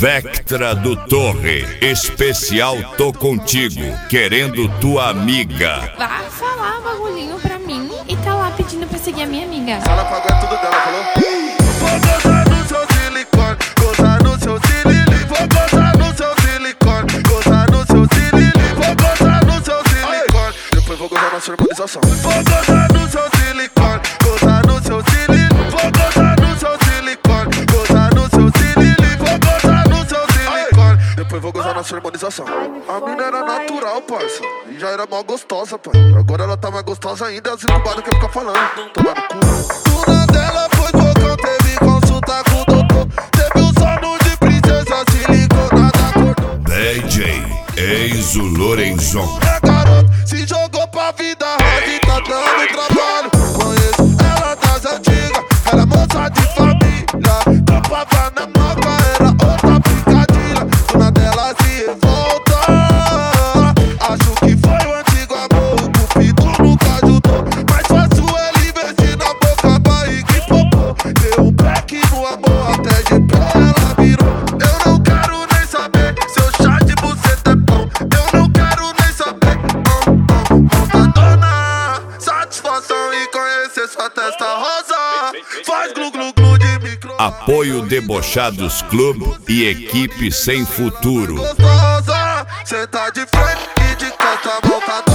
Vectra do Torre, especial Tô Contigo, querendo tua amiga. Vai falar bagulhinho pra mim e tá lá pedindo pra seguir a minha amiga. Ela pagou tudo dela, falou? Vou gozar no seu silicone, gozar no seu silicone. Vou gozar no seu silicone, gozar no seu silicone. Vou gozar no seu silicone, depois vou gozar na sua harmonização. Vou gozar no seu silicone, gozar no seu silicone. Vou gozar no seu silicone, gozar no seu silicone. Vou gozar no seu silicone, depois vou gozar na sua harmonização. A mina era natural, parça, e já era mal gostosa, pai. Agora ela tá mais gostosa ainda, as incubadas quer ficar falando. Tomar no cu. Tuna dela foi bocão, teve consulta com o doutor. Teve um sono de princesa, se ligou, nada acordou. DJ Enzo Lorenzon. É garoto, se jogou pra vida hard e tá dando trabalho. Conheço ela das antigas, era moça de família. Trampava na moca, era outra picadilha. Tuna dela se revolta, acho que foi o antigo amor. O cupido nunca ajudou, mais fácil ele investir na boca, barriga e popô. Deu um back no amor, até GP ela virou. Eu não quero nem saber, seu chá de buceta é bom. Eu não quero nem saber, montadona. Satisfação em conhecer sua testa rosa. Faz glu glu glu de micro. Apoio Debochados Clube e equipe sem futuro. Gostosa, cê tá de frente e de costa, montadona.